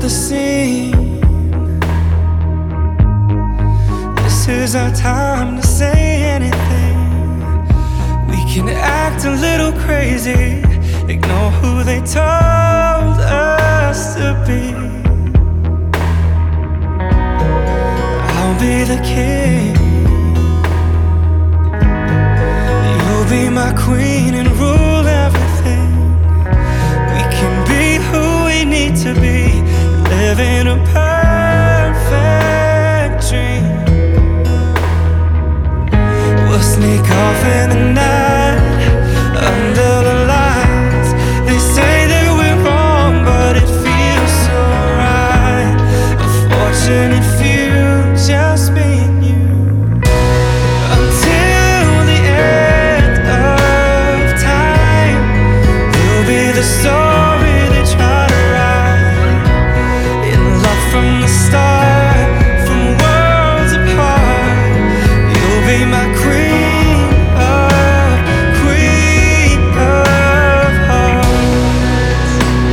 the scene. This is our time to say anything. We can act a little crazy, ignore who they told us to be. I'll be the king, you'll be my queen and rule everything. We can be who we need to be, living a perfect dream. We'll sneak off in the night, under the lights. They say that we're wrong, but it feels so right. A fortunate few, just me and you. Until the end of time, we'll be the story they try to write. In love from the start, from worlds apart. You'll be my queen of hearts.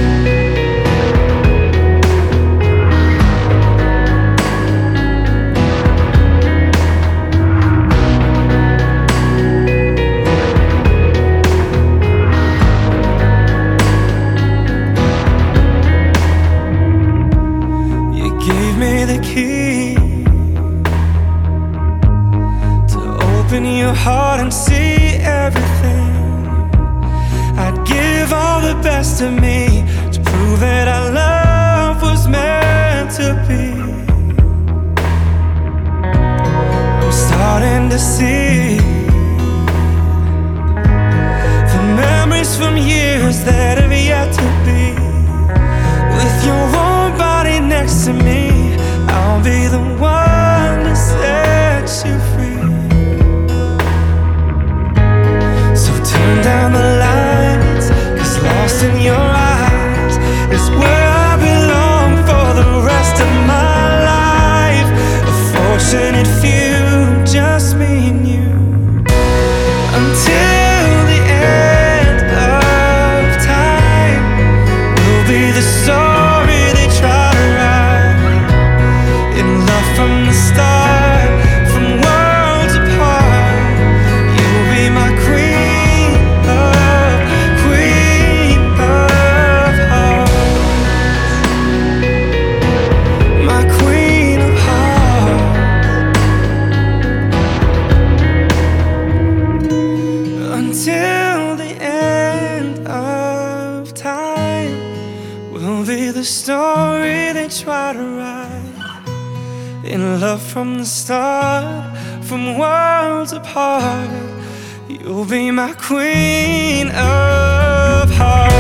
You gave me the key to open your heart and see everything. I'd give all the best of me to prove that our love was meant to be. I'm starting to see the memories from years that have yet to be. With your warm body next to me, I'll be the one to set you free. So turn down the lights, 'cause lost in your eyes is where I belong for the rest of my life. A fortunate few, just me and you. Until the end of time, we'll be the story they try to write. In love from the start, from worlds apart. You'll be my queen of hearts. My queen of hearts. Until the end of time, we'll be the story they try to write. In love from the start, from worlds apart. You'll be my queen of hearts.